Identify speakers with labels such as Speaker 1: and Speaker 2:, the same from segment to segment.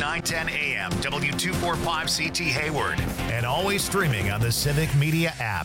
Speaker 1: 910 AM, W245CT Hayward, and always streaming on the Civic Media app.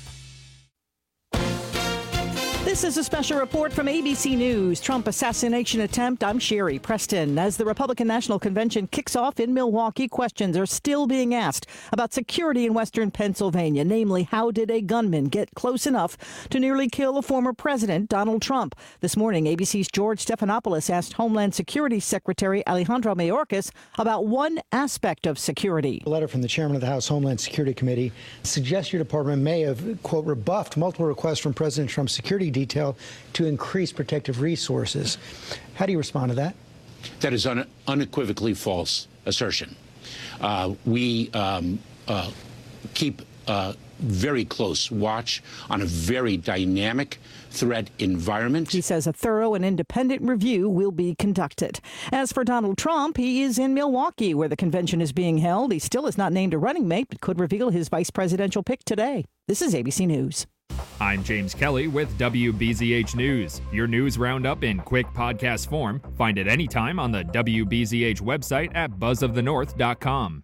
Speaker 2: This is a special report from ABC News. Trump assassination attempt. I'm Sherry Preston. As the Republican National Convention kicks off in Milwaukee, questions are still being asked about security in western Pennsylvania. Namely, how did a gunman get close enough to nearly kill a former president, Donald Trump? This morning, ABC's George Stephanopoulos asked Homeland Security Secretary Alejandro Mayorkas about one aspect of security.
Speaker 3: A letter from the chairman of the House Homeland Security Committee suggests your department may have, quote, rebuffed multiple requests from President Trump's security detail to increase protective resources. How do you respond to that?
Speaker 4: That is unequivocally false assertion. We keep very close watch on a very dynamic threat environment.
Speaker 2: He says a thorough and independent review will be conducted. As for Donald Trump, he is in Milwaukee where the convention is being held. He still is not named a running mate, but could reveal his vice presidential pick today. This is ABC News.
Speaker 5: I'm James Kelly with WBZH News, your news roundup in quick podcast form. Find it anytime on the WBZH website at buzzofthenorth.com.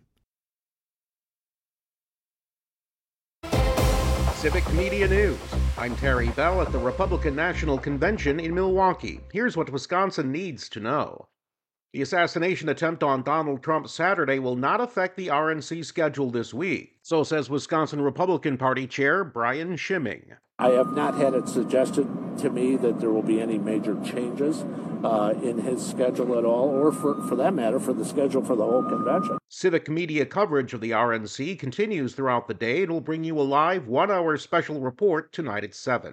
Speaker 6: Civic Media News. I'm Terry Bell at the Republican National Convention in Milwaukee. Here's what Wisconsin needs to know. The assassination attempt on Donald Trump Saturday will not affect the RNC schedule this week, so says Wisconsin Republican Party Chair Brian Schimming.
Speaker 7: I have not had it suggested to me that there will be any major changes in his schedule at all, or for that matter, for the schedule for the whole convention.
Speaker 6: Civic media coverage of the RNC continues throughout the day. It will bring you a live one-hour special report tonight at 7.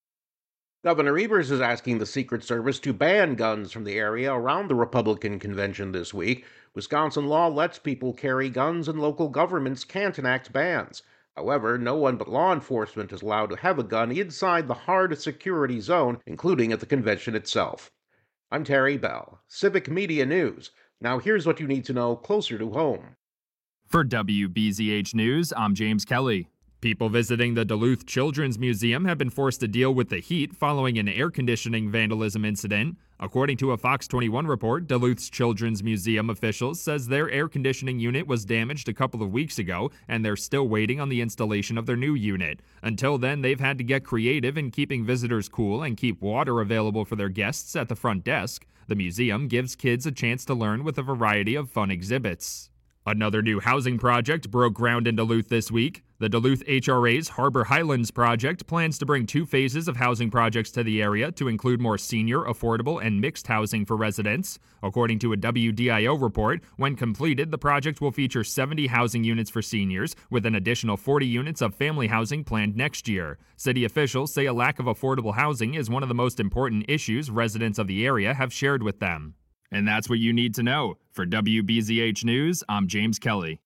Speaker 6: Governor Evers is asking the Secret Service to ban guns from the area around the Republican convention this week. Wisconsin law lets people carry guns and local governments can't enact bans. However, no one but law enforcement is allowed to have a gun inside the hard security zone, including at the convention itself. I'm Terry Bell, Civic Media News. Now here's what you need to know closer to home.
Speaker 5: For WBZH News, I'm James Kelly. People visiting the Duluth Children's Museum have been forced to deal with the heat following an air conditioning vandalism incident. According to a Fox 21 report, Duluth's Children's Museum officials says their air conditioning unit was damaged a couple of weeks ago, and they're still waiting on the installation of their new unit. Until then, they've had to get creative in keeping visitors cool and keep water available for their guests at the front desk. The museum gives kids a chance to learn with a variety of fun exhibits. Another new housing project broke ground in Duluth this week. The Duluth HRA's Harbor Highlands project plans to bring 2 phases of housing projects to the area to include more senior, affordable, and mixed housing for residents. According to a WDIO report, when completed, the project will feature 70 housing units for seniors, with an additional 40 units of family housing planned next year. City officials say a lack of affordable housing is one of the most important issues residents of the area have shared with them. And that's what you need to know. For WBZH News, I'm James Kelly.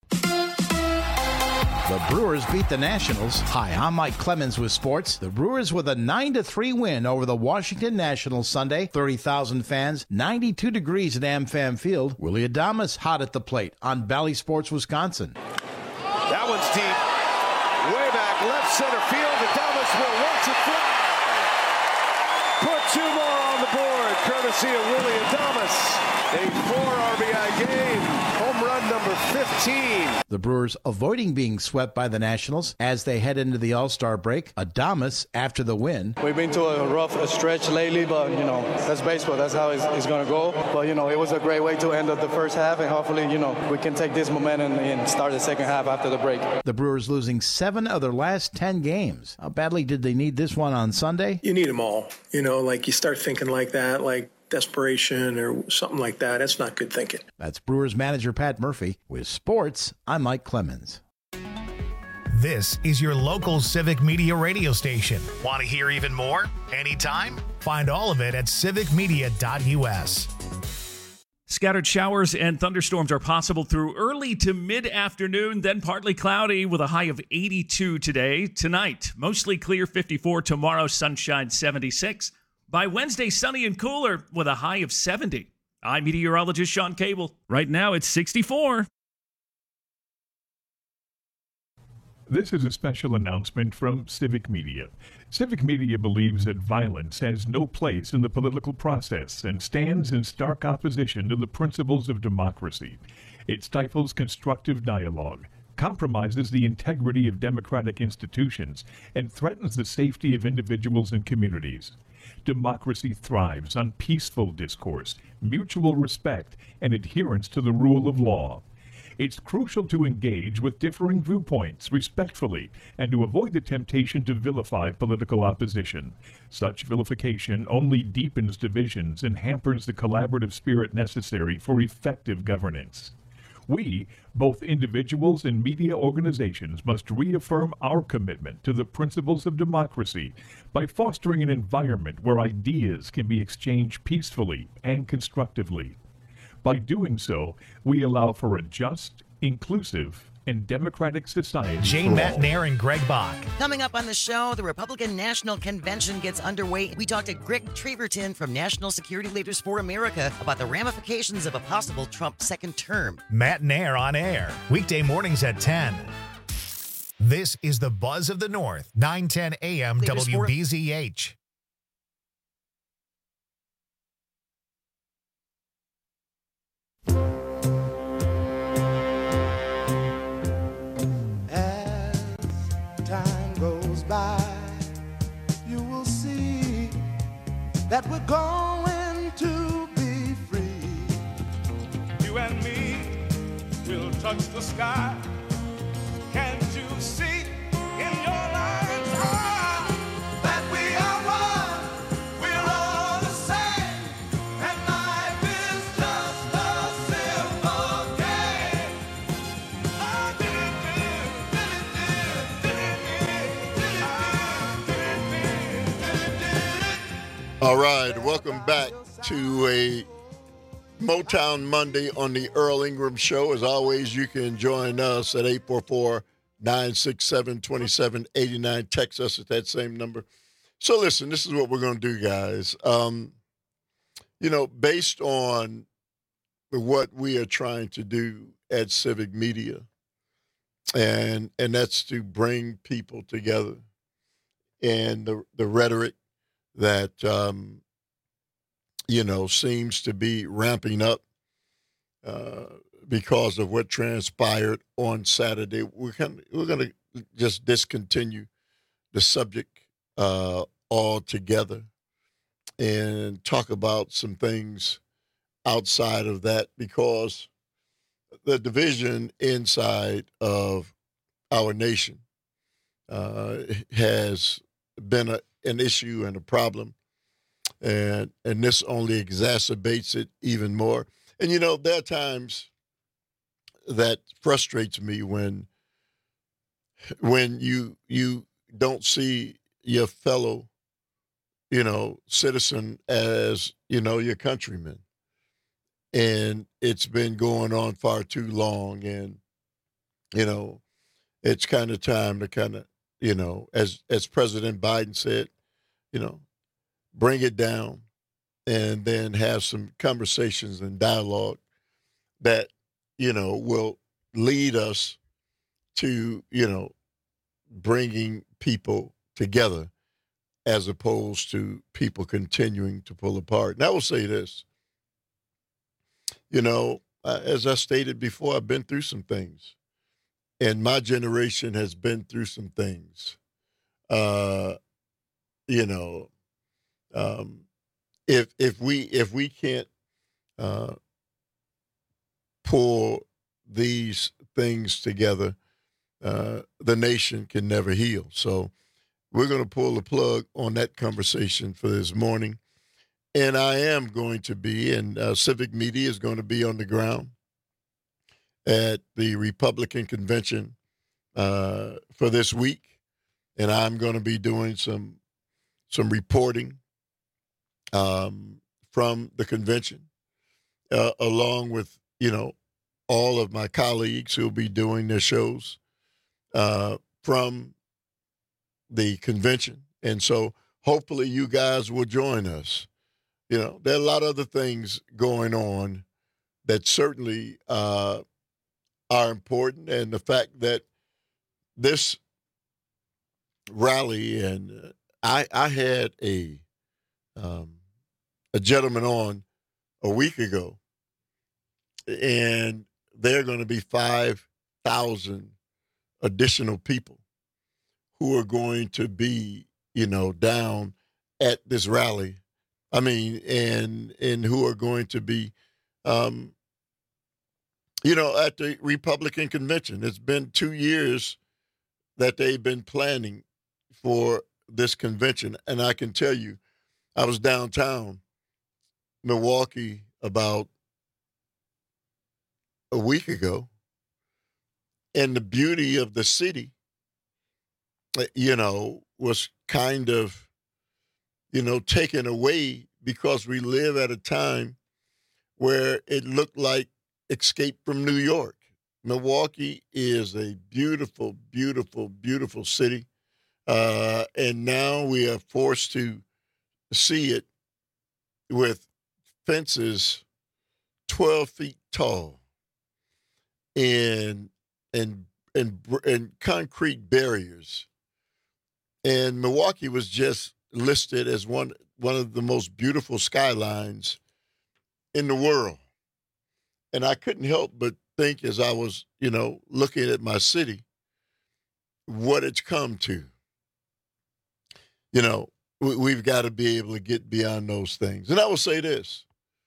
Speaker 8: The Brewers beat the Nationals. Hi, I'm Mike Clemens with sports. The Brewers with a 9-3 win over the Washington Nationals Sunday. 30,000 fans, 92 degrees at AmFam Field. Willie Adames hot at the plate on Bally Sports, Wisconsin.
Speaker 9: That one's deep. Way back left center field. Adames will watch it fly. Put 2 more on the board, courtesy of Willie Adames. A 4 RBI game. Home run number 15.
Speaker 8: The Brewers avoiding being swept by the Nationals as they head into the All-Star break. Adames after the win.
Speaker 10: We've been to a rough stretch lately, but, that's baseball. That's how it's going to go. But, it was a great way to end up the first half, and hopefully, we can take this momentum and start the second half after the break.
Speaker 8: The Brewers losing 7 of their last 10 games. How badly did they need this one on Sunday?
Speaker 11: You need them all. You start thinking like that, like desperation or something like that. That's not good thinking.
Speaker 8: That's Brewers manager Pat Murphy. With sports, I'm Mike Clemens.
Speaker 1: This is your local Civic Media radio station. Want to hear even more? Anytime? Find all of it at civicmedia.us.
Speaker 12: Scattered showers and thunderstorms are possible through early to mid-afternoon, then partly cloudy with a high of 82 today. Tonight, mostly clear, 54. Tomorrow, sunshine, 76. By Wednesday, sunny and cooler with a high of 70. I'm meteorologist Sean Cable. Right now, it's 64.
Speaker 13: This is a special announcement from Civic Media. Civic Media believes that violence has no place in the political process and stands in stark opposition to the principles of democracy. It stifles constructive dialogue, compromises the integrity of democratic institutions, and threatens the safety of individuals and communities. Democracy thrives on peaceful discourse, mutual respect, and adherence to the rule of law. It's crucial to engage with differing viewpoints respectfully and to avoid the temptation to vilify political opposition. Such vilification only deepens divisions and hampers the collaborative spirit necessary for effective governance. We, both individuals and media organizations, must reaffirm our commitment to the principles of democracy by fostering an environment where ideas can be exchanged peacefully and constructively. By doing so, we allow for a just, inclusive, and democratic society.
Speaker 1: Jane Matnair and Greg Bach.
Speaker 14: Coming up on the show, the Republican National Convention gets underway. We talked to Greg Treverton from National Security Leaders for America about the ramifications of a possible Trump second term.
Speaker 1: Matnair on air, weekday mornings at 10. This is the Buzz of the North, 9:10 a.m. WBZH.
Speaker 15: That we're going to be free. You and me will touch the sky. Can't you see in your mind's eye that we are one? We're all the same, and life is just a simple game.
Speaker 16: All right, welcome back to a Motown Monday on the Earl Ingram Show. As always, you can join us at 844-967-2789. Text us at that same number. So listen, this is what we're going to do, guys. Based on what we are trying to do at Civic Media, and that's to bring people together, and the rhetoric that, seems to be ramping up because of what transpired on Saturday. We're going to just discontinue the subject altogether and talk about some things outside of that, because the division inside of our nation has been an issue and a problem, and this only exacerbates it even more. And there are times that frustrates me when you don't see your fellow citizen as your countryman, and it's been going on far too long, and it's kind of time to as President Biden said, bring it down, and then have some conversations and dialogue that, will lead us to, bringing people together as opposed to people continuing to pull apart. And I will say this, as I stated before, I've been through some things. And my generation has been through some things. If we can't pull these things together, the nation can never heal. So we're going to pull the plug on that conversation for this morning. And I am going to be, and Civic Media is going to be on the ground at the Republican convention for this week, and I'm going to be doing some reporting from the convention, along with all of my colleagues who will be doing their shows from the convention, and so hopefully you guys will join us. There are a lot of other things going on that certainly are important, and the fact that this rally, and I had a gentleman on a week ago, and there are going to be 5,000 additional people who are going to be, down at this rally. I mean, and who are going to be, at the Republican convention. It's been 2 years that they've been planning for this convention. And I can tell you, I was downtown Milwaukee about a week ago, and the beauty of the city, was kind of, taken away because we live at a time where it looked like Escape from New York. Milwaukee is a beautiful, beautiful, beautiful city. And now we are forced to see it with fences 12 feet tall and concrete barriers. And Milwaukee was just listed as one of the most beautiful skylines in the world. And I couldn't help but think, as I was, looking at my city, what it's come to. We've got to be able to get beyond those things. And I will say this,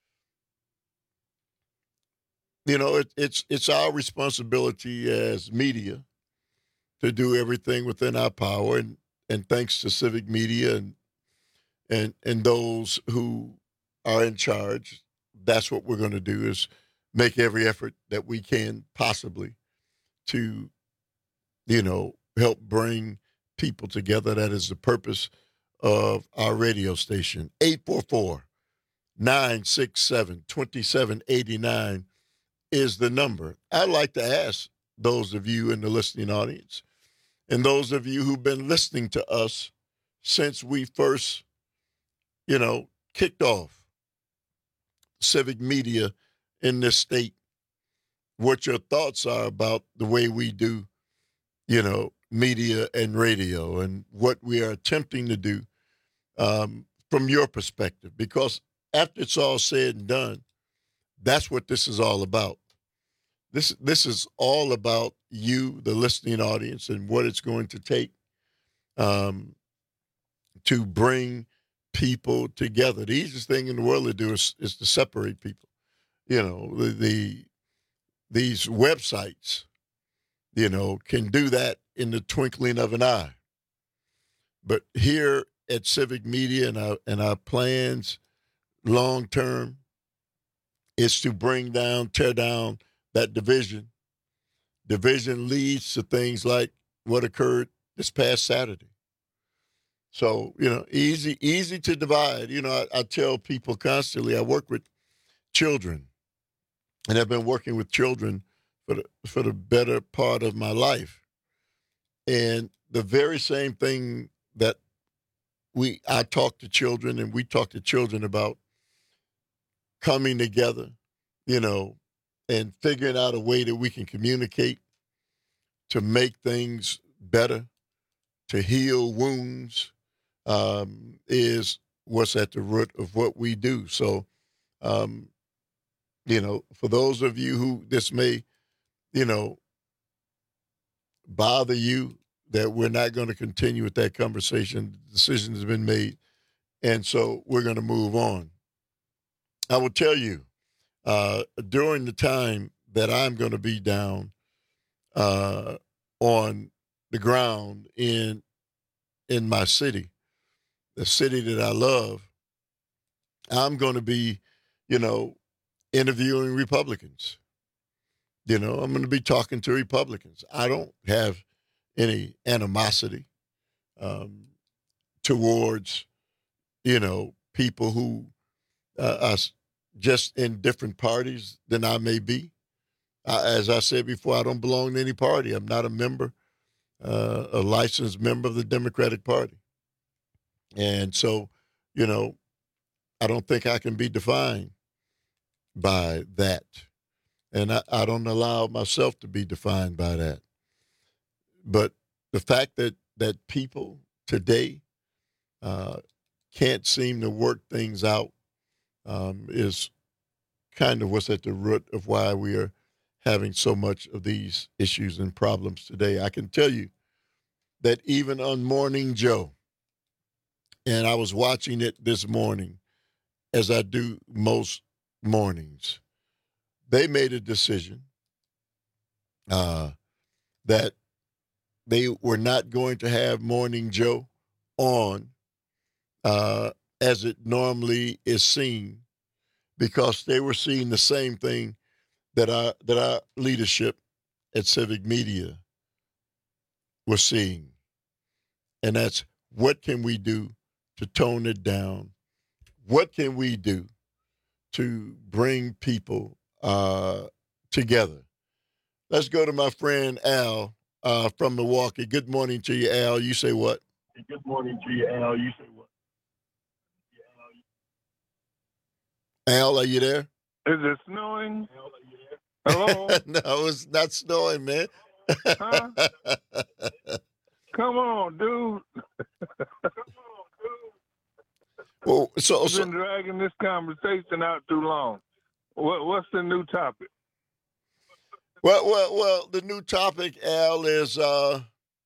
Speaker 16: it's our responsibility as media to do everything within our power, and thanks to Civic Media and those who are in charge, that's what we're going to do, is make every effort that we can possibly to, help bring people together. That is the purpose of our radio station. 844-967-2789 is the number. I'd like to ask those of you in the listening audience, and those of you who've been listening to us since we first, kicked off Civic Media in this state, what your thoughts are about the way we do, media and radio, and what we are attempting to do from your perspective. Because after it's all said and done, that's what this is all about. This is all about you, the listening audience, and what it's going to take to bring people together. The easiest thing in the world to do is to separate people. These websites, can do that in the twinkling of an eye. But here at Civic Media and our plans long term is to tear down that division. Division leads to things like what occurred this past Saturday. So, easy to divide. I tell people constantly, I work with children, and I've been working with children for the better part of my life. And the very same thing that I talk to children, and we talk to children about coming together, and figuring out a way that we can communicate to make things better, to heal wounds, is what's at the root of what we do. So, for those of you who this may, bother you, that we're not going to continue with that conversation. The decision has been made, and so we're going to move on. I will tell you, during the time that I'm going to be down on the ground in my city, the city that I love, I'm going to be, interviewing Republicans. I'm going to be talking to Republicans. I don't have any animosity towards, people who are just in different parties than I may be. As I said before, I don't belong to any party. I'm not a member, a licensed member of the Democratic Party. And so, I don't think I can be defined by that. And I don't allow myself to be defined by that. But the fact that people today can't seem to work things out is kind of what's at the root of why we are having so much of these issues and problems today. I can tell you that even on Morning Joe, and I was watching it this morning, as I do most mornings, they made a decision that they were not going to have Morning Joe on as it normally is seen, because they were seeing the same thing that our leadership at Civic Media was seeing. And that's, what can we do to tone it down? What can we do to bring people together? Let's go to my friend Al from Milwaukee. Good morning to you, Al. You say what?
Speaker 17: Good morning to you, Al. You say what?
Speaker 16: Al, are you there?
Speaker 17: Is it snowing? Hello?
Speaker 16: No, it's not snowing, man.
Speaker 17: Huh? Come on, dude.
Speaker 16: Well, so
Speaker 17: I've been dragging this conversation out too long. What's the new topic?
Speaker 16: Well, the new topic, Al, is Al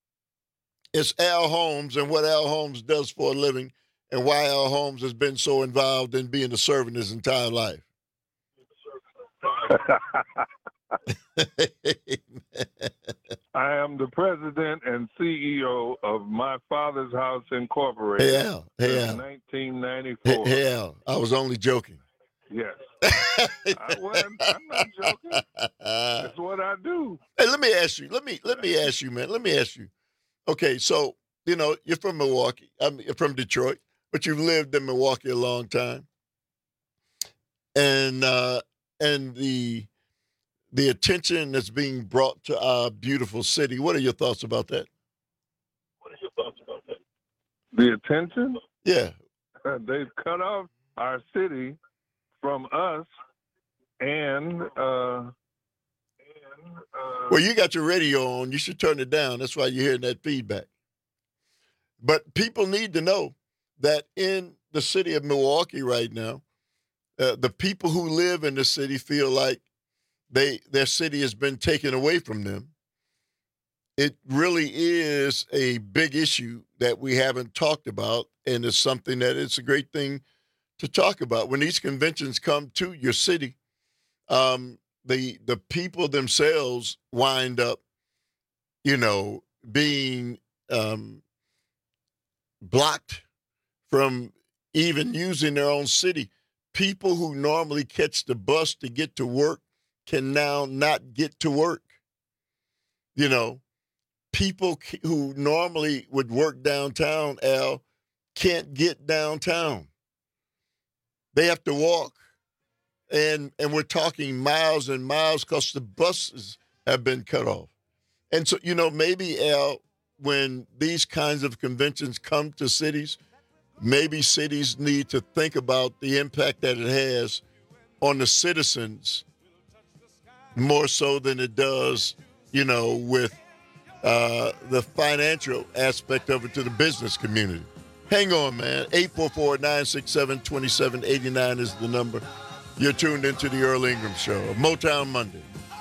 Speaker 16: Holmes and what Al Holmes does for a living, and why Al Holmes has been so involved in being a servant his entire life.
Speaker 17: I am the president and CEO of My Father's House Incorporated.
Speaker 16: Hey, Al.
Speaker 17: Since 1994.
Speaker 16: Hey, Al. I was only joking.
Speaker 17: Yes. I'm not joking. That's what I do.
Speaker 16: Hey, let me ask you, man. Let me ask you. Okay, so, you're from Milwaukee. You're from Detroit, but you've lived in Milwaukee a long time. And the attention that's being brought to our beautiful city, what are your thoughts about that?
Speaker 17: The attention?
Speaker 16: Yeah.
Speaker 17: They've cut off our city from us, and
Speaker 16: well, you got your radio on. You should turn it down. That's why you're hearing that feedback. But people need to know that in the city of Milwaukee right now, the people who live in the city feel like their city has been taken away from them. It really is a big issue that we haven't talked about, and it's something that it's a great thing to talk about. When these conventions come to your city, the people themselves wind up, being blocked from even using their own city. People who normally catch the bus to get to work can now not get to work. People who normally would work downtown, Al, can't get downtown. They have to walk. And we're talking miles and miles because the buses have been cut off. And so, maybe, Al, when these kinds of conventions come to cities, maybe cities need to think about the impact that it has on the citizens more so than it does, with the financial aspect of it to the business community. Hang on, man. 844-967-2789 is the number. You're tuned into the Earl Ingram Show, Motown Monday.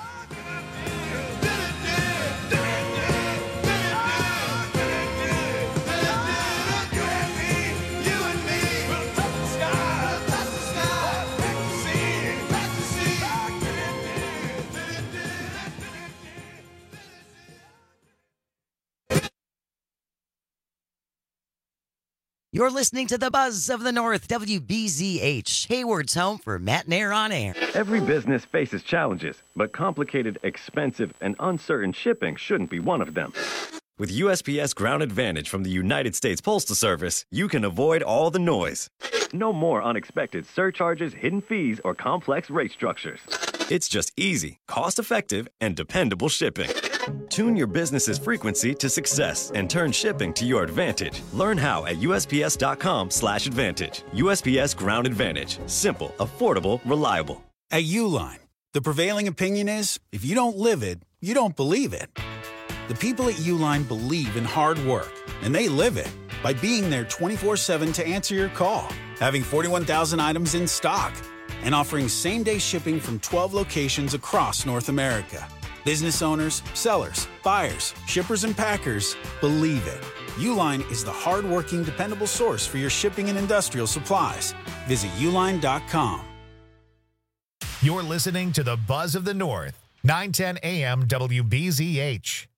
Speaker 14: You're listening to the Buzz of the North, WBZH, Hayward's home for Matt Nair on air.
Speaker 18: Every business faces challenges, but complicated, expensive, and uncertain shipping shouldn't be one of them. With USPS Ground Advantage from the United States Postal Service, you can avoid all the noise. No more unexpected surcharges, hidden fees, or complex rate structures. It's just easy, cost-effective, and dependable shipping. Tune your business's frequency to success and turn shipping to your advantage. Learn how at USPS.com/advantage. USPS Ground Advantage. Simple, affordable, reliable.
Speaker 19: At Uline, the prevailing opinion is, if you don't live it, you don't believe it. The people at Uline believe in hard work, and they live it by being there 24/7 to answer your call, having 41,000 items in stock, and offering same-day shipping from 12 locations across North America. Business owners, sellers, buyers, shippers, and packers, believe it. Uline is the hard-working, dependable source for your shipping and industrial supplies. Visit uline.com.
Speaker 1: You're listening to the Buzz of the North, 910 AM WBZH.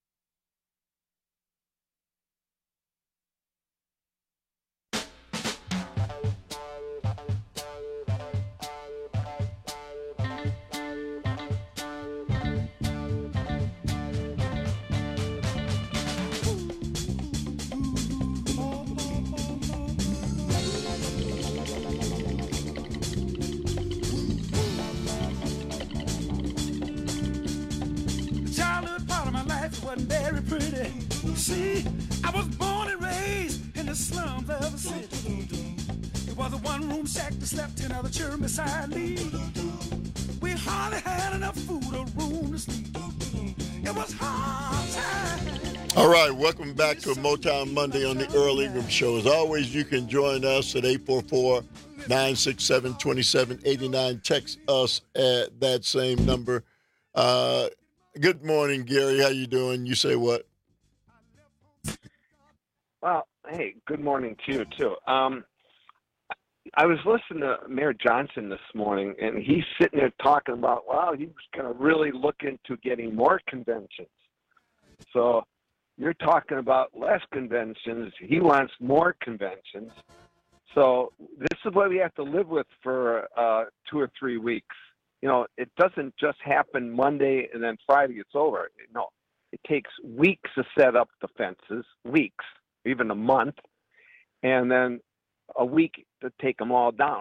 Speaker 15: Wasn't very pretty. See, I was born and raised in the slums of the city. It was a one-room shack that slept in other children beside me. We hardly had enough food or room to sleep. It was hard time.
Speaker 16: All right, welcome back to a Motown Monday on the Earl Ingram Show. As always, you can join us at 844-967-2789. Text us at that same number. Good morning, Gary. How you doing? You say what?
Speaker 20: Well, hey, good morning to you, too. I was listening to Mayor Johnson this morning, and he's sitting there talking about, well, he was going to really look into getting more conventions. So you're talking about less conventions. He wants more conventions. So this is what we have to live with for 2 or 3 weeks. You know, it doesn't just happen Monday and then Friday it's over. No, it takes weeks to set up the fences, weeks, even a month, and then a week to take them all down.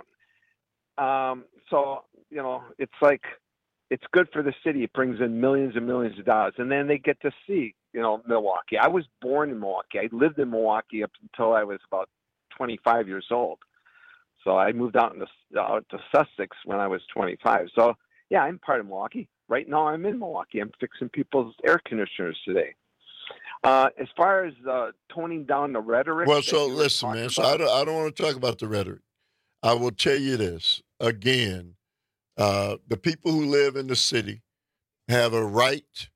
Speaker 20: So, you know, it's like, it's good for the city. It brings in millions and millions of dollars. And then they get to see, you know, Milwaukee. I was born in Milwaukee. I lived in Milwaukee up until I was about 25 years old. So I moved out to Sussex when I was 25. So, yeah, I'm part of Milwaukee. Right now I'm in Milwaukee. I'm fixing people's air conditioners today. As far as toning down the rhetoric.
Speaker 16: Well, so listen, man. So I don't want to talk about the rhetoric. I will tell you this. Again, the people who live in the city have a right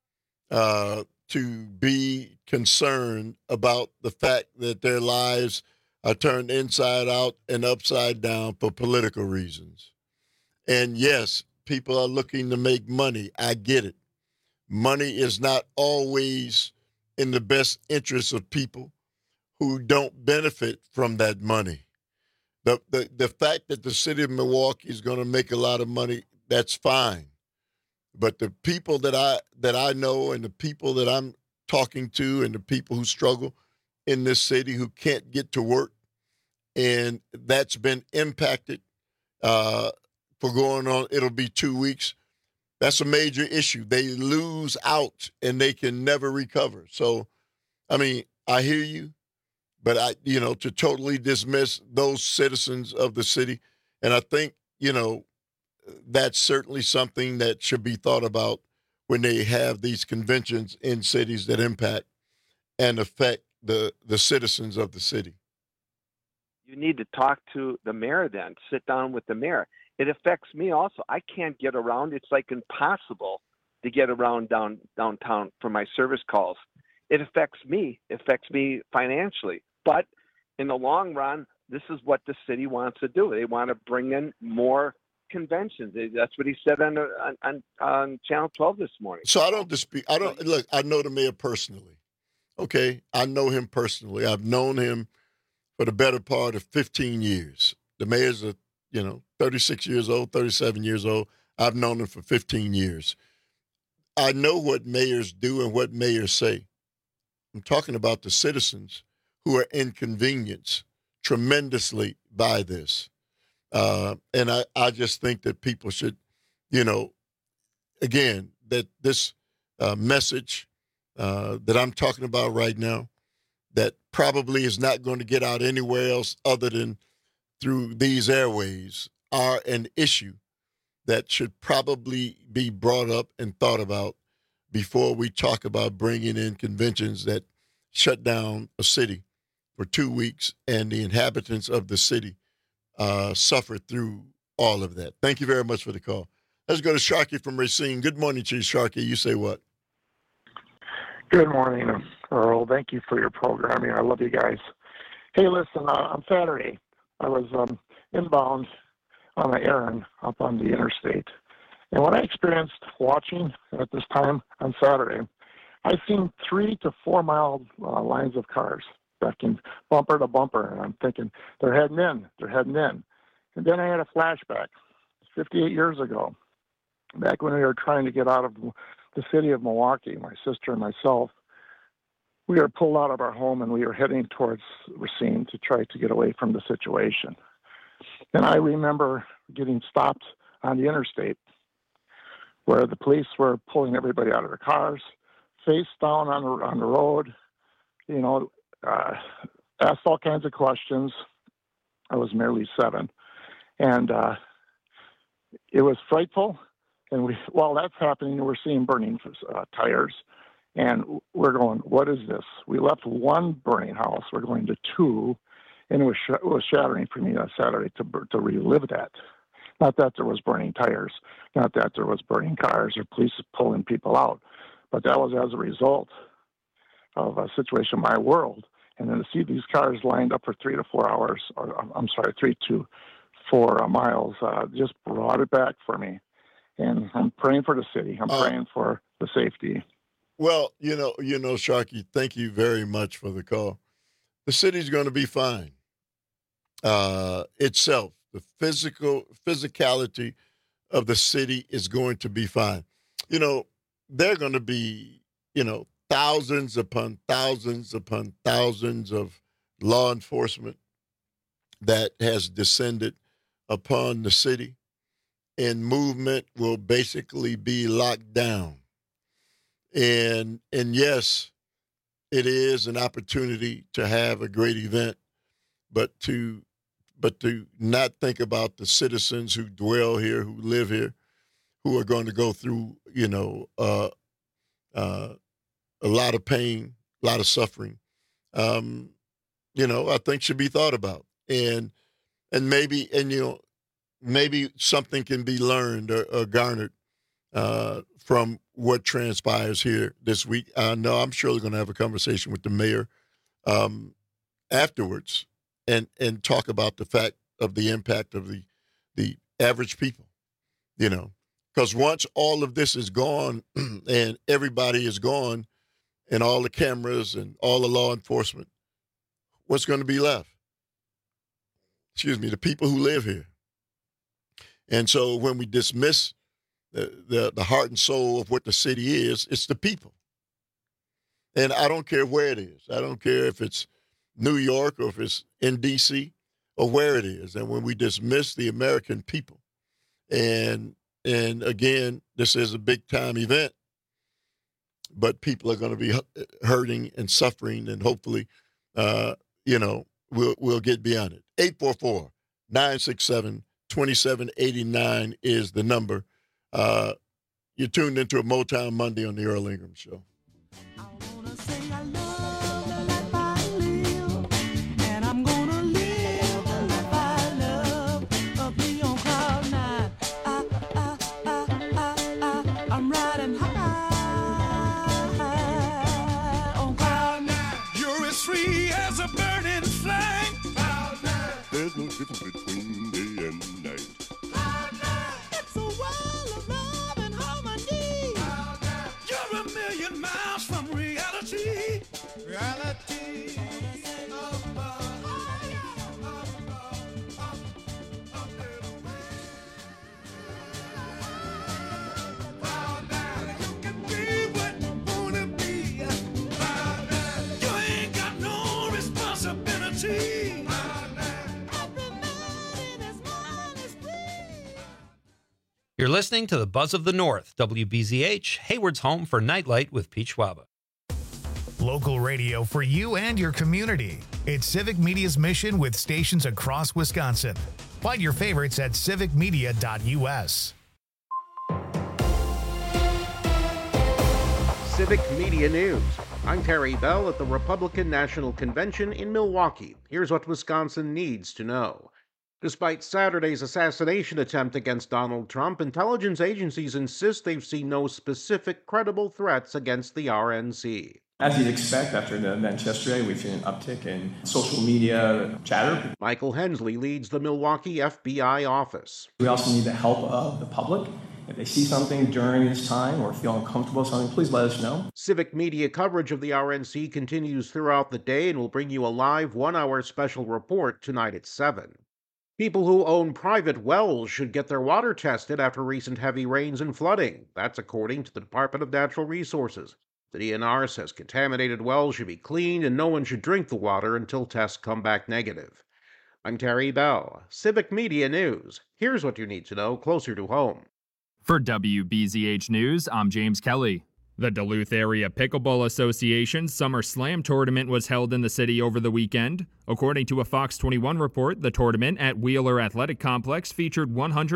Speaker 16: to be concerned about the fact that their lives are turned inside out and upside down for political reasons. And yes, people are looking to make money. I get it. Money is not always in the best interest of people who don't benefit from that money. The fact that the city of Milwaukee is going to make a lot of money, that's fine. But the people that I know and the people that I'm talking to and the people who struggle in this city who can't get to work, and that's been impacted for going on, it'll be 2 weeks. That's a major issue. They lose out and they can never recover. So, I mean, I hear you, but to totally dismiss those citizens of the city, and I think, that's certainly something that should be thought about when they have these conventions in cities that impact and affect the citizens of the city.
Speaker 20: You need to talk to the mayor then, sit down with the mayor. It affects me also. I can't get around. It's like impossible to get around downtown for my service calls. It affects me. It affects me financially. But in the long run, this is what the city wants to do. They want to bring in more conventions. That's what he said on Channel 12 this morning.
Speaker 16: So I don't dispute. I know the mayor personally. Okay, I know him personally. I've known him for the better part of 15 years. The mayor's 36 years old, 37 years old. I've known him for 15 years. I know what mayors do and what mayors say. I'm talking about the citizens who are inconvenienced tremendously by this. And I just think that people should, again, that this message that I'm talking about right now, that probably is not going to get out anywhere else other than through these airways, are an issue that should probably be brought up and thought about before we talk about bringing in conventions that shut down a city for 2 weeks and the inhabitants of the city suffer through all of that. Thank you very much for the call. Let's go to Sharkey from Racine. Good morning to you, Sharkey. You say what?
Speaker 21: Good morning, Earl. Thank you for your programming. I love you guys. Hey, listen, on Saturday, I was inbound on an errand up on the interstate. And what I experienced watching at this time on Saturday, I've seen 3 to 4 mile lines of cars backing bumper to bumper. And I'm thinking, they're heading in. And then I had a flashback 58 years ago, back when we were trying to get out of the city of Milwaukee, my sister and myself. We were pulled out of our home and we were heading towards Racine to try to get away from the situation. And I remember getting stopped on the interstate where the police were pulling everybody out of their cars, face down on the road, asked all kinds of questions. I was merely 7. And it was frightful. And while that's happening, we're seeing burning tires. And we're going, what is this? We left 1 burning house. We're going to 2. And it was shattering for me on Saturday to relive that. Not that there was burning tires, not that there was burning cars or police pulling people out, but that was as a result of a situation in my world. And then to see these cars lined up for 3 to 4 hours, 3 to 4 miles, just brought it back for me. And I'm praying for the city. I'm praying for the safety.
Speaker 16: Well, Sharkey, thank you very much for the call. The city's going to be fine. Itself, the physicality of the city is going to be fine. There are going to be, thousands upon thousands upon thousands of law enforcement that has descended upon the city, and movement will basically be locked down. And yes, it is an opportunity to have a great event, but to not think about the citizens who dwell here, who live here, who are going to go through, a lot of pain, a lot of suffering, I think should be thought about. And maybe something can be learned or garnered from what transpires here this week. No, I'm surely going to have a conversation with the mayor afterwards and talk about the fact of the impact of the average people, because once all of this is gone and everybody is gone and all the cameras and all the law enforcement, what's going to be left? The people who live here. And so when we dismiss the heart and soul of what the city is, it's the people. And I don't care where it is. I don't care if it's New York or if it's in D.C. or where it is. And when we dismiss the American people, and again, this is a big-time event, but people are going to be hurting and suffering, and hopefully, we'll get beyond it. 844-967-2789 is the number. You're tuned into a Motown Monday on the Earl Ingram Show.
Speaker 15: There's no difference between day and night. It's a world of love and harmony. You're a million miles from reality. Reality.
Speaker 22: You're listening to the Buzz of the North, WBZH, Hayward's home for Nightlight with Pete Schwaba.
Speaker 1: Local radio for you and your community. It's Civic Media's mission with stations across Wisconsin. Find your favorites at civicmedia.us.
Speaker 6: Civic Media News. I'm Terry Bell at the Republican National Convention in Milwaukee. Here's what Wisconsin needs to know. Despite Saturday's assassination attempt against Donald Trump, intelligence agencies insist they've seen no specific credible threats against the RNC.
Speaker 3: As you'd expect after the event yesterday, we've seen an uptick in social media chatter.
Speaker 6: Michael Hensley leads the Milwaukee FBI office.
Speaker 3: We also need the help of the public. If they see something during this time or feel uncomfortable with something, please let us know.
Speaker 6: Civic media coverage of the RNC continues throughout the day and will bring you a live 1-hour special report tonight at 7. People who own private wells should get their water tested after recent heavy rains and flooding. That's according to the Department of Natural Resources. The DNR says contaminated wells should be cleaned and no one should drink the water until tests come back negative. I'm Terry Bell, Civic Media News. Here's what you need to know closer to home.
Speaker 5: For WBZH News, I'm James Kelly. The Duluth Area Pickleball Association's Summer Slam tournament was held in the city over the weekend. According to a Fox 21 report, the tournament at Wheeler Athletic Complex featured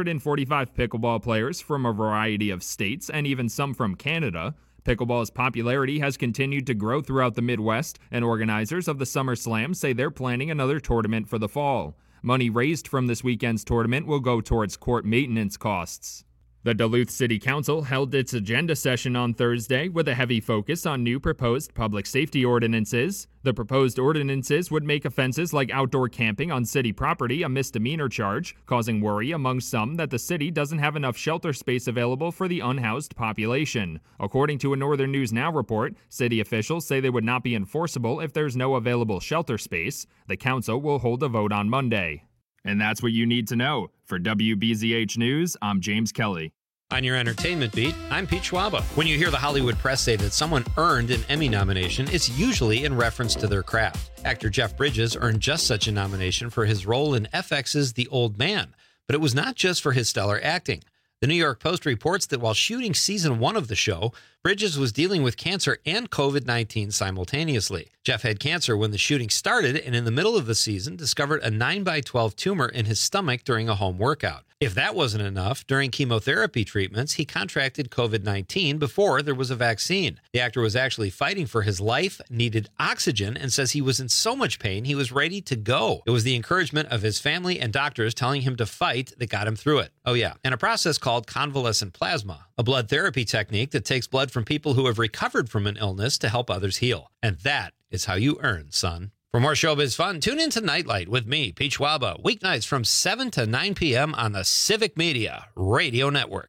Speaker 5: 145 pickleball players from a variety of states and even some from Canada. Pickleball's popularity has continued to grow throughout the Midwest, and organizers of the Summer Slam say they're planning another tournament for the fall. Money raised from this weekend's tournament will go towards court maintenance costs. The Duluth City Council held its agenda session on Thursday with a heavy focus on new proposed public safety ordinances. The proposed ordinances would make offenses like outdoor camping on city property a misdemeanor charge, causing worry among some that the city doesn't have enough shelter space available for the unhoused population. According to a Northern News Now report, city officials say they would not be enforceable if there's no available shelter space. The council will hold a vote on Monday. And that's what you need to know. For WBZH News, I'm James Kelly.
Speaker 22: On your entertainment beat, I'm Pete Schwaba. When you hear the Hollywood press say that someone earned an Emmy nomination, it's usually in reference to their craft. Actor Jeff Bridges earned just such a nomination for his role in FX's The Old Man, but it was not just for his stellar acting. The New York Post reports that while shooting season 1 of the show, Bridges was dealing with cancer and COVID-19 simultaneously. Jeff had cancer when the shooting started and in the middle of the season discovered a 9x12 tumor in his stomach during a home workout. If that wasn't enough, during chemotherapy treatments, he contracted COVID-19 before there was a vaccine. The actor was actually fighting for his life, needed oxygen, and says he was in so much pain he was ready to go. It was the encouragement of his family and doctors telling him to fight that got him through it. Oh yeah, and a process called convalescent plasma, a blood therapy technique that takes blood from people who have recovered from an illness to help others heal. And that is how you earn, son. For more showbiz fun, tune in to Nightlight with me, Pete Schwaba, weeknights from 7 to 9 p.m. on the Civic Media Radio Network.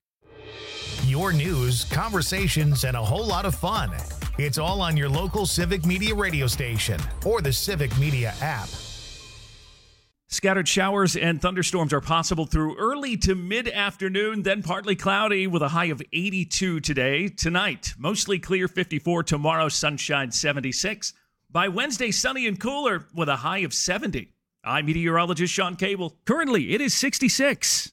Speaker 1: Your news, conversations, and a whole lot of fun. It's all on your local Civic Media radio station or the Civic Media app.
Speaker 12: Scattered showers and thunderstorms are possible through early to mid-afternoon, then partly cloudy with a high of 82 today. Tonight, mostly clear 54. Tomorrow, sunshine 76. By Wednesday, sunny and cooler with a high of 70. I'm meteorologist Sean Cable. Currently, it is 66.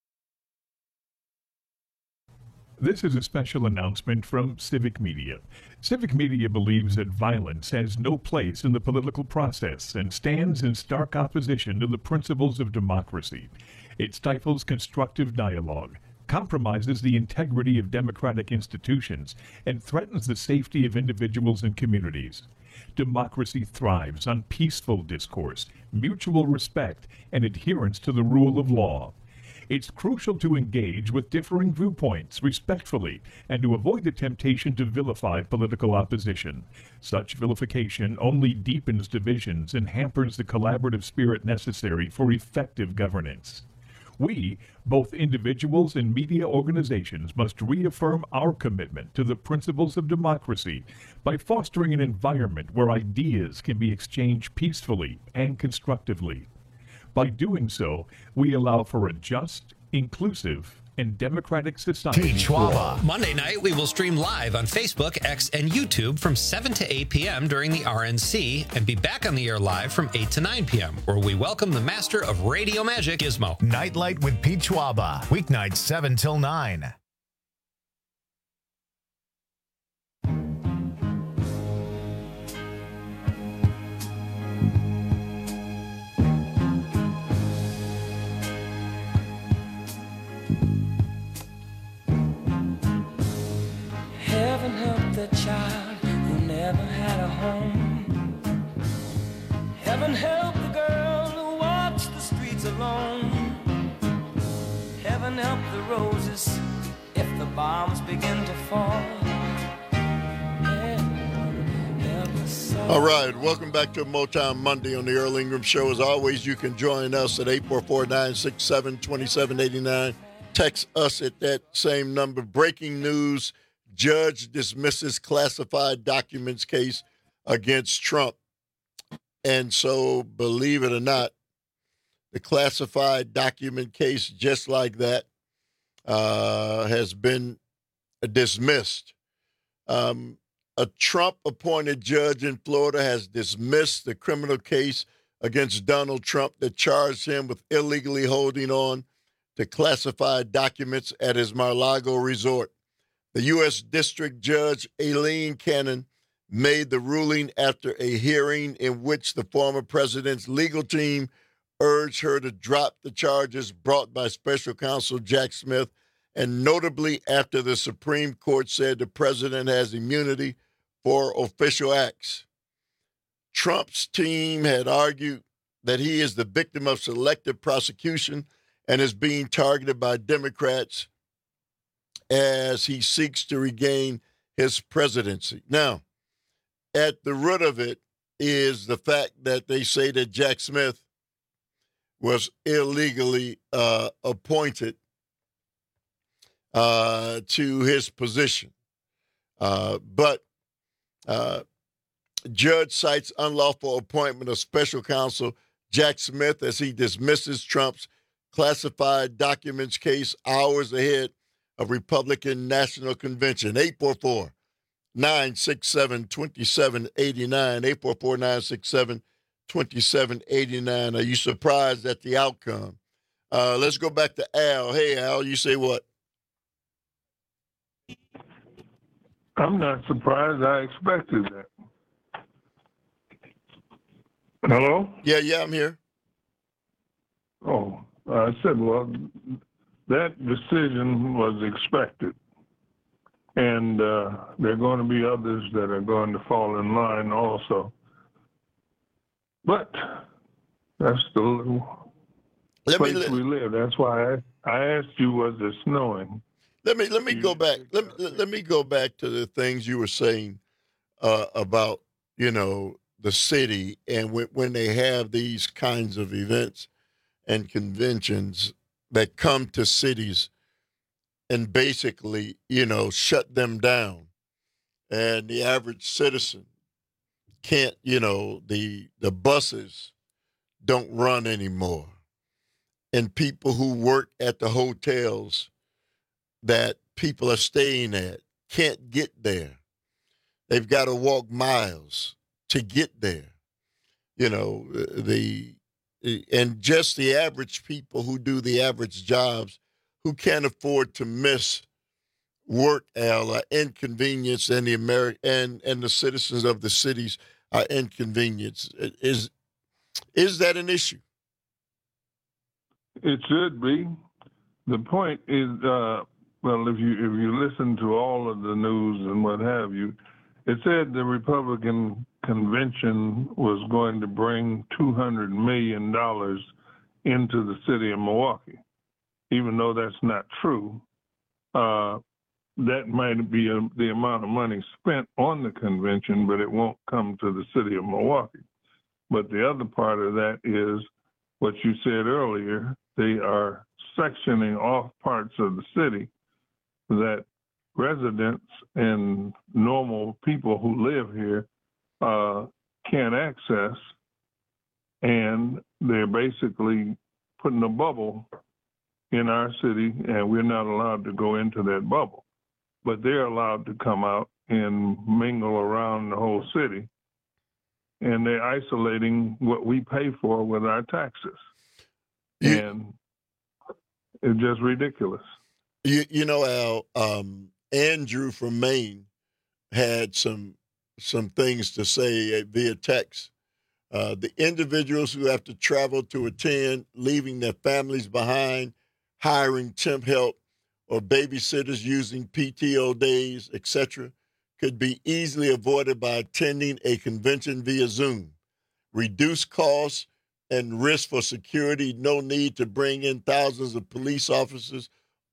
Speaker 13: This is a special announcement from Civic Media. Civic Media believes that violence has no place in the political process and stands in stark opposition to the principles of democracy. It stifles constructive dialogue, compromises the integrity of democratic institutions, and threatens the safety of individuals and communities. Democracy thrives on peaceful discourse, mutual respect, and adherence to the rule of law. It's crucial to engage with differing viewpoints respectfully and to avoid the temptation to vilify political opposition. Such vilification only deepens divisions and hampers the collaborative spirit necessary for effective governance. We, both individuals and media organizations, must reaffirm our commitment to the principles of democracy by fostering an environment where ideas can be exchanged peacefully and constructively. By doing so, we allow for a just, inclusive, and democratic society.
Speaker 22: Monday night, we will stream live on Facebook, X, and YouTube from 7 to 8 p.m. during the RNC and be back on the air live from 8 to 9 p.m., where we welcome the master of radio magic, Gizmo.
Speaker 1: Nightlight with Pete Schwaba, weeknights 7 till 9.
Speaker 4: Heaven help the child who never had a home. Heaven help the girl who walks the streets alone. bombs begin to fall.
Speaker 16: All right, welcome back to Motown Monday on the Earl Ingram Show. As always, you can join us at 844-967-2789. Text us at that same number. Breaking news, judge dismisses classified documents case against Trump. And so, believe it or not, the classified document case, just like that, has been dismissed. A Trump-appointed judge in Florida has dismissed the criminal case against Donald Trump that charged him with illegally holding on to classified documents at his Mar-a-Lago resort. The U.S. District Judge Aileen Cannon made the ruling after a hearing in which the former president's legal team urged her to drop the charges brought by special counsel Jack Smith, and notably after the Supreme Court said the president has immunity for official acts. Trump's team had argued that he is the victim of selective prosecution and is being targeted by Democrats as he seeks to regain his presidency. Now, at the root of it is the fact that they say that Jack Smith was illegally appointed to his position. But judge cites unlawful appointment of special counsel Jack Smith as he dismisses Trump's classified documents case hours ahead of Republican National Convention. 844-967-2789. 844-967-2789. Are you surprised at the outcome? Let's go back to Al. Hey, Al, you say what?
Speaker 17: I'm not surprised. I expected that. Hello?
Speaker 16: Yeah, I'm here.
Speaker 17: Oh, I said, well, that decision was expected. And there are going to be others that are going to fall in line also. But that's the little place we live. That's why I asked you, was it snowing?
Speaker 16: Let me go back. Let me go back to the things you were saying about, the city, and when they have these kinds of events and conventions that come to cities and basically, shut them down, and the average citizen can't, the buses don't run anymore, and people who work at the hotels that people are staying at can't get there. They've got to walk miles to get there. And just the average people who do the average jobs who can't afford to miss work, Al, are inconvenienced, and the citizens of the cities are inconvenienced. Is that an issue?
Speaker 17: It should be. The point is, well, if you listen to all of the news and what have you, it said the Republican convention was going to bring $200 million into the city of Milwaukee. Even though that's not true, that might be the amount of money spent on the convention, but it won't come to the city of Milwaukee. But the other part of that is what you said earlier. They are sectioning off parts of the city that residents and normal people who live here can't access, and they're basically putting a bubble in our city, and we're not allowed to go into that bubble. But they're allowed to come out and mingle around the whole city, and they're isolating what we pay for with our taxes. And it's just ridiculous.
Speaker 16: Al, Andrew from Maine had some things to say via text. The individuals who have to travel to attend, leaving their families behind, hiring temp help or babysitters using PTO days, etc., could be easily avoided by attending a convention via Zoom. Reduce costs and risk for security, no need to bring in thousands of police officers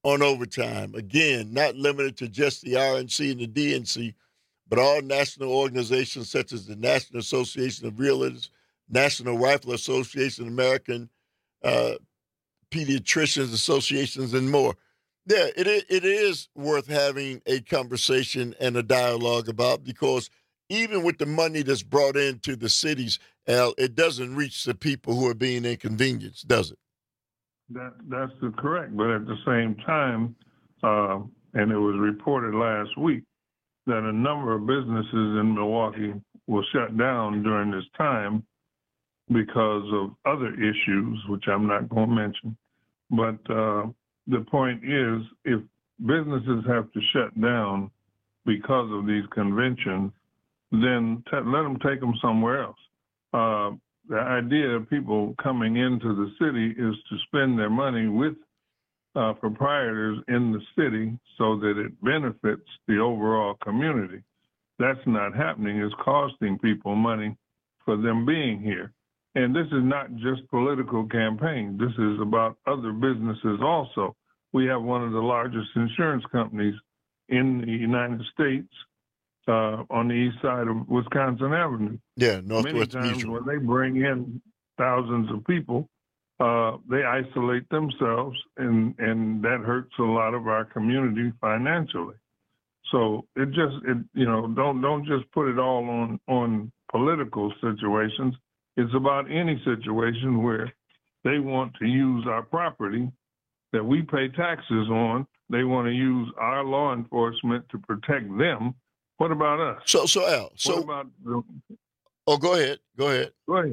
Speaker 16: on overtime. Again, not limited to just the RNC and the DNC, but all national organizations such as the National Association of Realtors, National Rifle Association, American Pediatricians Associations, and more. Yeah, it is worth having a conversation and a dialogue about, because even with the money that's brought into the cities, Al, it doesn't reach the people who are being inconvenienced, does it?
Speaker 17: That's correct. But at the same time, and it was reported last week, that a number of businesses in Milwaukee will shut down during this time because of other issues, which I'm not going to mention. But the point is, if businesses have to shut down because of these conventions, then let them take them somewhere else. The idea of people coming into the city is to spend their money with proprietors in the city so that it benefits the overall community. That's not happening. It's costing people money for them being here. And this is not just political campaign. This is about other businesses also. We have one of the largest insurance companies in the United States on the east side of Wisconsin Avenue.
Speaker 16: Yeah, Northwest
Speaker 17: Many times
Speaker 16: Mutual.
Speaker 17: when they bring in thousands of people, they isolate themselves, and that hurts a lot of our community financially. So don't just put it all on political situations. It's about any situation where they want to use our property that we pay taxes on. They want to use our law enforcement to protect them. What about us?
Speaker 16: So Al,
Speaker 17: what about
Speaker 16: go ahead. Go ahead.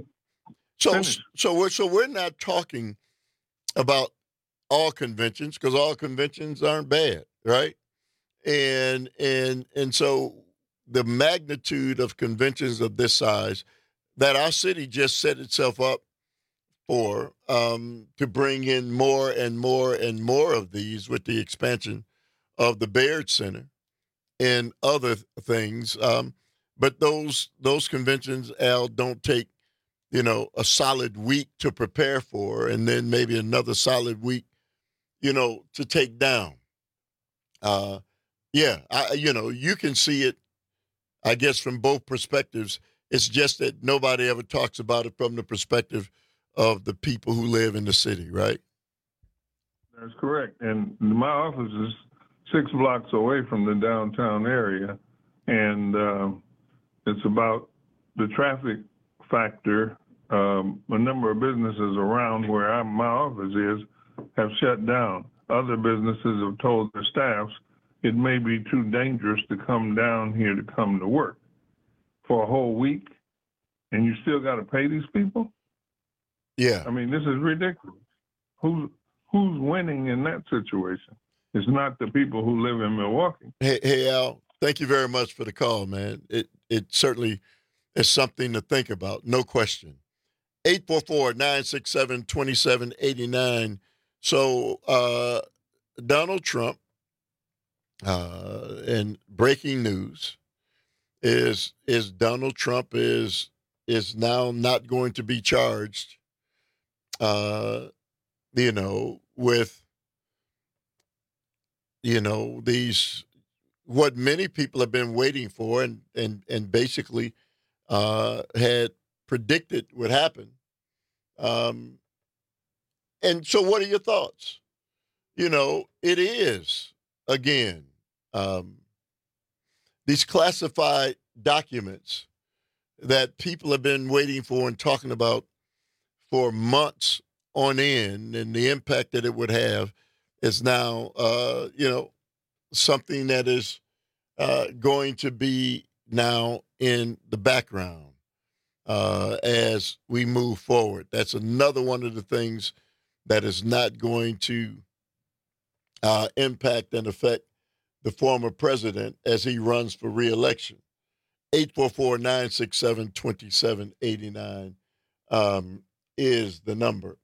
Speaker 16: So we're not talking about all conventions, because all conventions aren't bad, right? And so the magnitude of conventions of this size that our city just set itself up for, to bring in more and more and more of these with the expansion of the Baird Center and other things. But those conventions, Al, don't take, a solid week to prepare for, and then maybe another solid week, to take down. You can see it, I guess, from both perspectives. It's just that nobody ever talks about it from the perspective of the people who live in the city, right?
Speaker 17: That's correct. And my office is 6 blocks away from the downtown area, and it's about the traffic factor. A number of businesses around where my office is have shut down. Other businesses have told their staffs it may be too dangerous to come down here to come to work for a whole week, and you still got to pay these people?
Speaker 16: Yeah.
Speaker 17: I mean, this is ridiculous. Who's winning in that situation? It's not the people who live in Milwaukee.
Speaker 16: Hey, Al, thank you very much for the call, man. It certainly is something to think about, no question. 844-967-2789. So Donald Trump, and breaking news is Donald Trump is now not going to be charged, with, these, what many people have been waiting for and basically had predicted would happen. And so what are your thoughts? It is, again, these classified documents that people have been waiting for and talking about for months on end, and the impact that it would have is now, something that is going to be now in the background as we move forward. That's another one of the things that is not going to impact and affect the former president as he runs for re-election. 844-967-2789 is the number.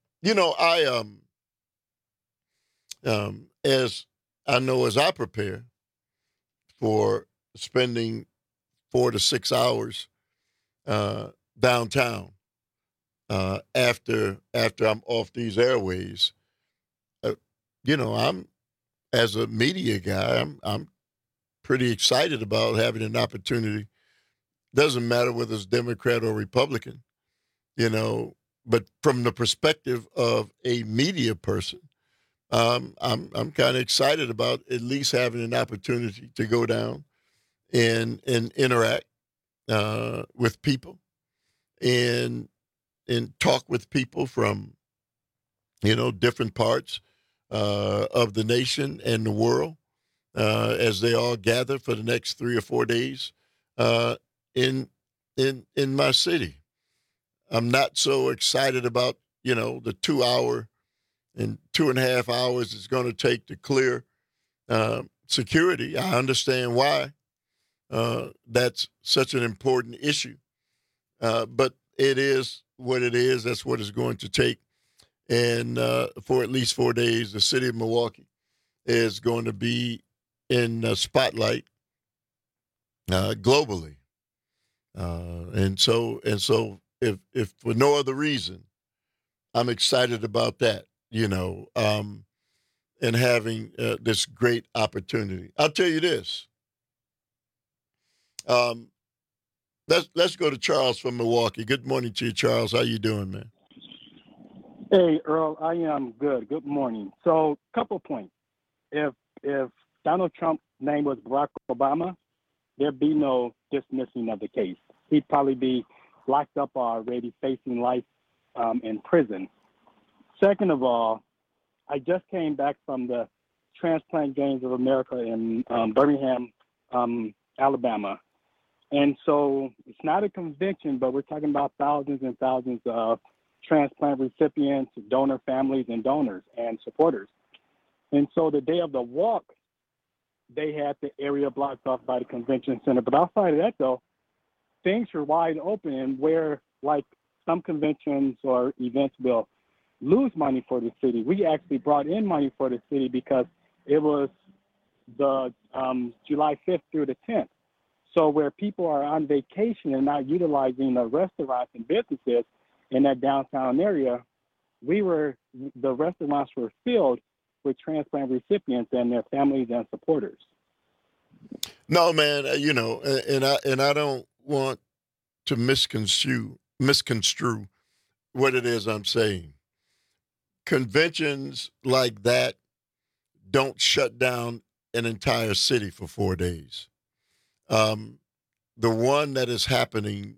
Speaker 16: As I prepare for spending 4 to 6 hours downtown after I'm off these airways, as a media guy, I'm pretty excited about having an opportunity. Doesn't matter whether it's Democrat or Republican, but from the perspective of a media person, I'm kind of excited about at least having an opportunity to go down and interact with people and talk with people from, different parts of the nation and the world as they all gather for the next 3 or 4 days in my city. I'm not so excited about, the 2 hour and 2.5 hours it's going to take to clear security. I understand why that's such an important issue. But it is what it is. That's what it's going to take. And for at least 4 days, the city of Milwaukee is going to be in the spotlight globally. And so if for no other reason, I'm excited about that, and having this great opportunity. I'll tell you this. Let's go to Charles from Milwaukee. Good morning to you, Charles. How you doing, man?
Speaker 2: Hey, Earl, I am good. Good morning. So, couple points. If Donald Trump's name was Barack Obama, there'd be no dismissing of the case. He'd probably be locked up already, facing life in prison. Second of all, I just came back from the Transplant Games of America in Birmingham, Alabama. And so it's not a convention, but we're talking about thousands and thousands of transplant recipients, donor families, and donors and supporters. And so the day of the walk, they had the area blocked off by the convention center. But outside of that, though, things are wide open, and where, like, some conventions or events will lose money for the city, we actually brought in money for the city because it was the July 5th through the 10th. So where people are on vacation and not utilizing the restaurants and businesses in that downtown area, the restaurants were filled with transplant recipients and their families and supporters.
Speaker 16: No, man, and I don't want to misconstrue what it is I'm saying. Conventions like that don't shut down an entire city for 4 days. The one that is happening,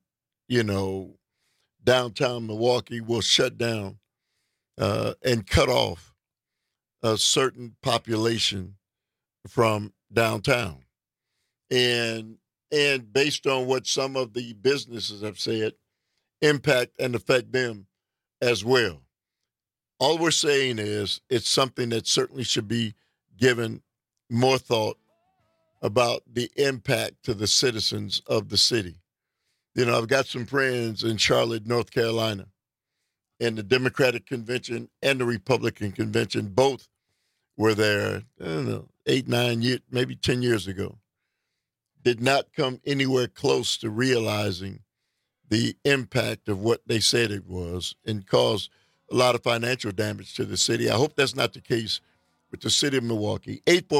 Speaker 16: downtown Milwaukee will shut down and cut off a certain population from downtown. And based on what some of the businesses have said, impact and affect them as well. All we're saying is it's something that certainly should be given more thought about the impact to the citizens of the city. I've got some friends in Charlotte, North Carolina, and the Democratic Convention and the Republican Convention both were there, 8, 9 years, maybe 10 years ago. Did not come anywhere close to realizing the impact of what they said it was and caused a lot of financial damage to the city. I hope that's not the case with the city of Milwaukee.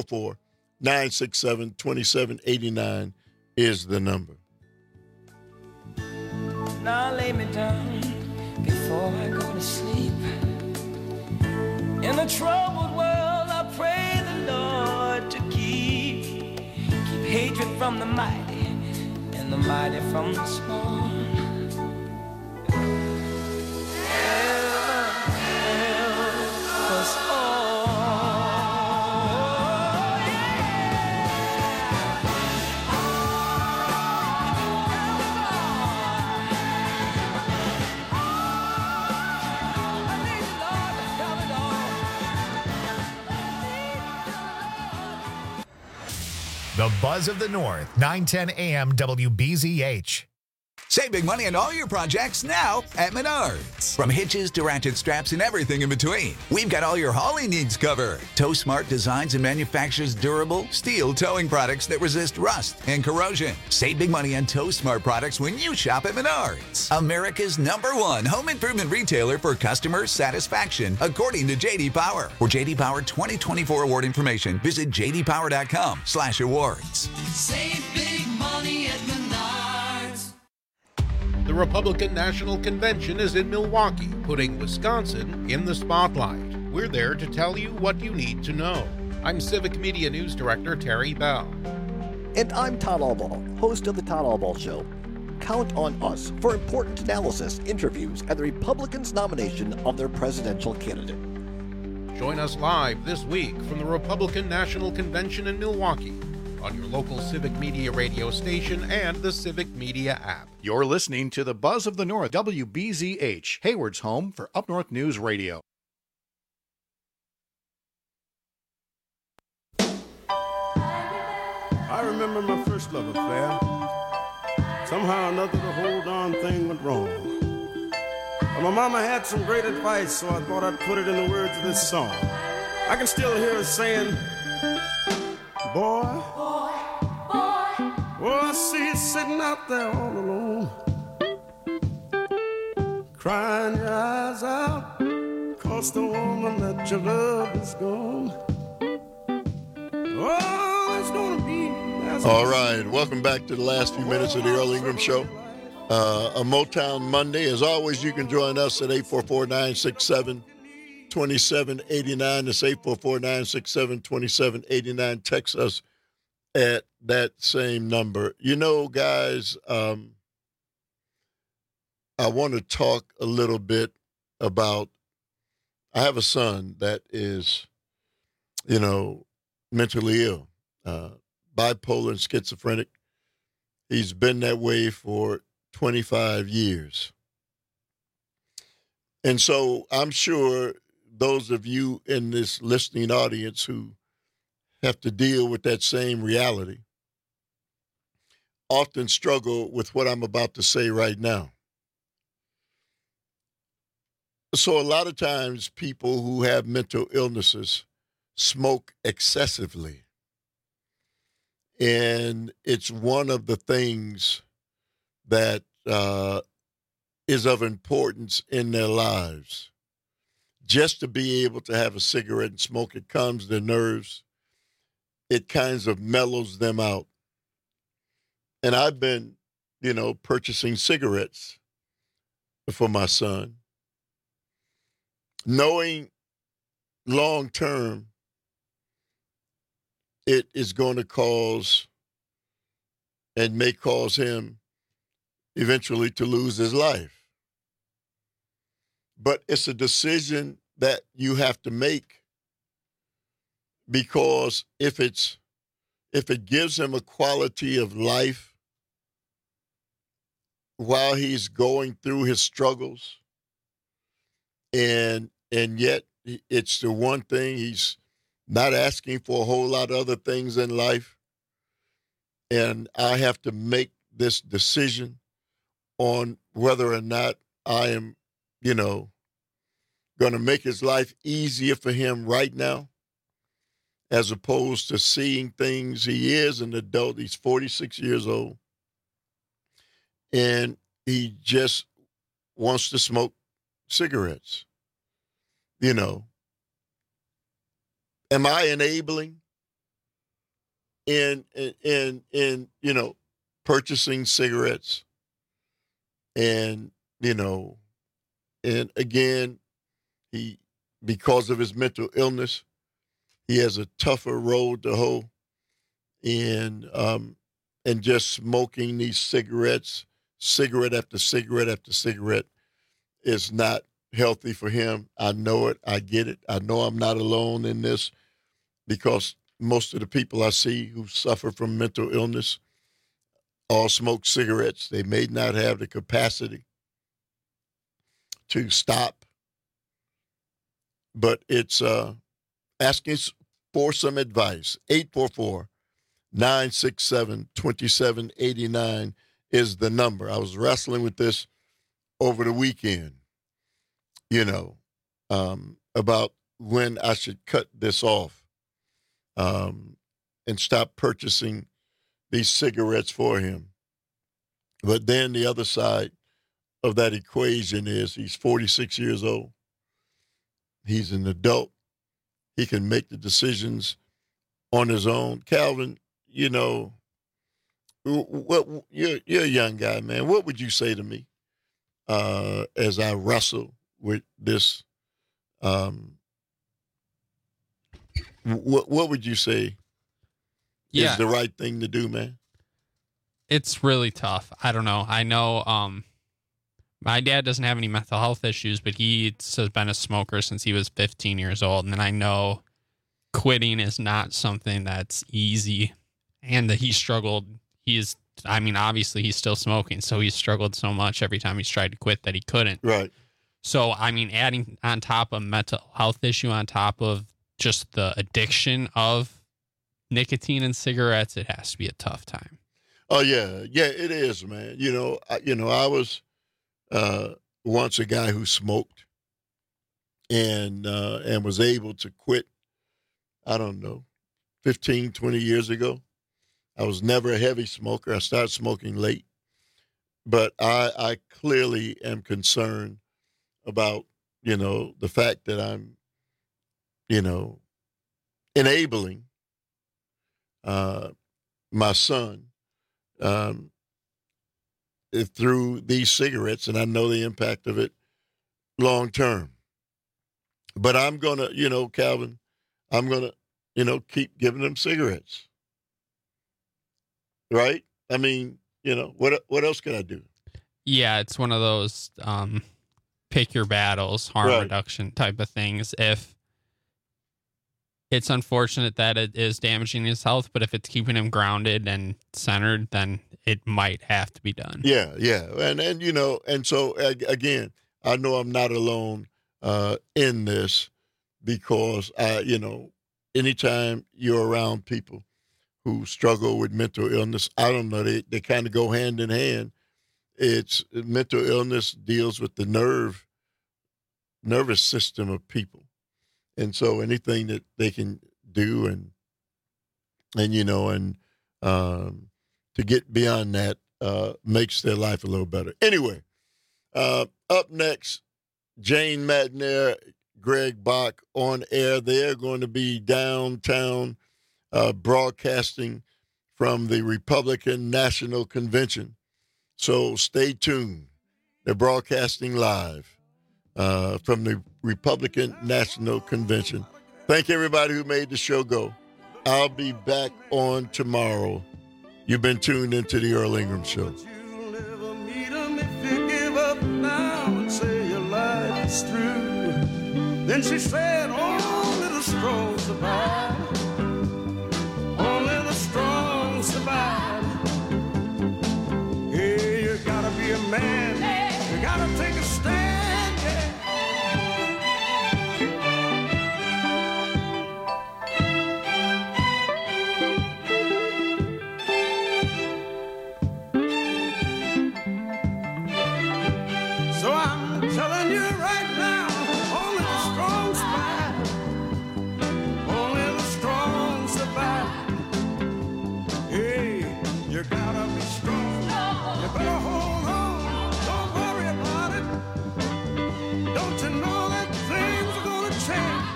Speaker 16: 844-967-2789 is the number.
Speaker 4: Now lay me down before I go to sleep. In a troubled world, I pray the Lord to keep hatred from the mighty and the mighty from the small. Help us all.
Speaker 1: The Buzz of the North, 910 AM WBZH.
Speaker 7: Save big money on all your projects now at Menards. From hitches to ratchet straps and everything in between, we've got all your hauling needs covered. Tow Smart designs and manufactures durable steel towing products that resist rust and corrosion. Save big money on Tow Smart products when you shop at Menards, America's #1 home improvement retailer for customer satisfaction, according to J.D. Power. For J.D. Power 2024 award information, visit jdpower.com/awards.
Speaker 4: Save big money at Menards.
Speaker 6: The Republican National Convention is in Milwaukee, putting Wisconsin in the spotlight. We're there to tell you what you need to know. I'm Civic Media News Director Terry Bell.
Speaker 9: And I'm Todd Albaugh, host of The Todd Albaugh Show. Count on us for important analysis, interviews, and the Republicans' nomination of their presidential candidate.
Speaker 6: Join us live this week from the Republican National Convention in Milwaukee on your local Civic Media radio station and the Civic Media app.
Speaker 23: You're listening to the Buzz of the North, WBZH, Hayward's home for Up North News Radio.
Speaker 24: I remember my first love affair. Somehow or another, the whole darn thing went wrong. But my mama had some great advice, so I thought I'd put it in the words of this song. I can still hear her saying, boy, I see you sitting out there all alone, crying your eyes out, 'cause the woman that you love is gone. Oh, it's gonna be.
Speaker 16: All right, welcome back to the last few minutes of the Earl Ingram Show. A Motown Monday. As always, you can join us at 844-967-2789. That's 844-967-2789. Text us at that same number. You know, guys, I want to talk a little bit about, I have a son that is, mentally ill, bipolar and schizophrenic. He's been that way for 25 years. And so I'm sure those of you in this listening audience who have to deal with that same reality often struggle with what I'm about to say right now. So a lot of times people who have mental illnesses smoke excessively. And it's one of the things that is of importance in their lives. Just to be able to have a cigarette and smoke, it calms their nerves. It kinds of mellows them out. And I've been, purchasing cigarettes for my son, knowing long term it is going to cause and may cause him eventually to lose his life. But it's a decision that you have to make, because if it gives him a quality of life while he's going through his struggles, and yet it's the one thing he's not asking for a whole lot of other things in life, and I have to make this decision on whether or not I am, going to make his life easier for him right now, as opposed to seeing things. He is an adult. He's 46 years old, and he just wants to smoke cigarettes. Am I enabling in purchasing cigarettes? And, and again, because of his mental illness, he has a tougher road to hoe. And just smoking these cigarettes, cigarette after cigarette after cigarette, is not healthy for him. I know it. I get it. I know I'm not alone in this, because most of the people I see who suffer from mental illness all smoke cigarettes. They may not have the capacity to stop, but it's asking for some advice. 844-967-2789 is the number. I was wrestling with this over the weekend, about when I should cut this off and stop purchasing these cigarettes for him. But then the other side of that equation is he's 46 years old. He's an adult. He can make the decisions on his own. Calvin, what you're a young guy, man. What would you say to me as I wrestle with this? What would you say is the right thing to do, man?
Speaker 8: It's really tough. I don't know. I know my dad doesn't have any mental health issues, but he has been a smoker since he was 15 years old. And I know quitting is not something that's easy, and that he struggled. Obviously he's still smoking, so he's struggled so much every time he's tried to quit that he couldn't.
Speaker 16: Right.
Speaker 8: So, adding on top of mental health issue, on top of just the addiction of nicotine and cigarettes, it has to be a tough time.
Speaker 16: Oh yeah, it is, man. I was once a guy who smoked and was able to quit. I don't know, 15, 20 years ago. I was never a heavy smoker. I started smoking late, but I clearly am concerned about the fact that I'm enabling my son through these cigarettes, and I know the impact of it long term. But I'm gonna, Calvin, I'm gonna, keep giving them cigarettes, right? What else can I do?
Speaker 8: Yeah, it's one of those pick your battles, harm reduction type of things. If it's unfortunate that it is damaging his health, but if it's keeping him grounded and centered, then it might have to be done.
Speaker 16: Yeah. And so again, I know I'm not alone in this, because anytime you're around people who struggle with mental illness, I don't know, they kind of go hand in hand. It's mental illness deals with the nervous system of people. And so anything that they can do and to get beyond that makes their life a little better. Anyway, up next, Jane Matenaer, Greg Bach on air. They're going to be downtown broadcasting from the Republican National Convention. So stay tuned. They're broadcasting live from the Republican National Convention. Thank everybody who made the show go. I'll be back on tomorrow. You've been tuned into the Earl Ingram Show.
Speaker 24: If you give up now and say your life is through, then she said, only the strong survive. Only the strong survive. Hey, you gotta be a man. You gotta take a stand. Yeah. So I'm telling you right now, only the strong survive. Only the strong survive. Hey, you gotta be strong. You better hold on. Don't worry about it. Don't you know that things are gonna change?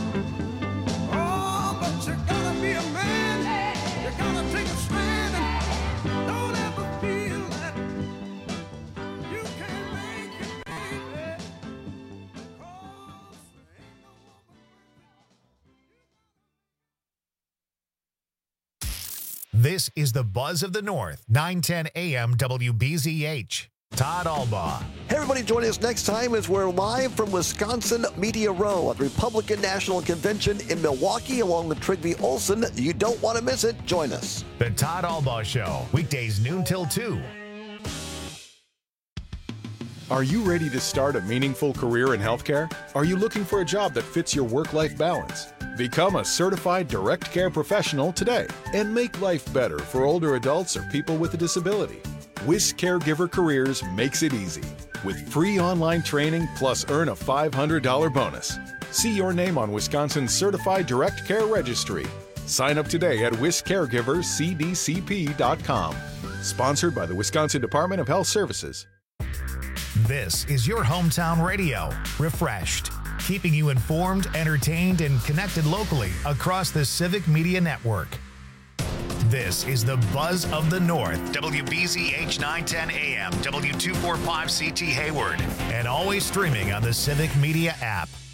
Speaker 24: Oh, but you gotta be a man. You gotta take a stand. And don't ever feel that you can't make it, baby.
Speaker 1: This is the Buzz of the North, 910 AM WBZH. Todd Albaugh.
Speaker 9: Hey, everybody, joining us next time as we're live from Wisconsin Media Row at the Republican National Convention in Milwaukee along with Trygve Olsen. You don't want to miss it. Join us.
Speaker 1: The Todd Albaugh Show, weekdays noon till 2.
Speaker 10: Are you ready to start a meaningful career in healthcare? Are you looking for a job that fits your work-life balance? Become a certified direct care professional today and make life better for older adults or people with a disability. WIS Caregiver Careers makes it easy with free online training plus earn a $500 bonus. See your name on Wisconsin's Certified Direct Care Registry. Sign up today at wiscaregiverscdcp.com. Sponsored by the Wisconsin Department of Health Services.
Speaker 1: This is your hometown radio, refreshed, keeping you informed, entertained, and connected locally across the Civic Media Network. This is the Buzz of the North, WBZH 910 AM, W245CT Hayward, and always streaming on the Civic Media app.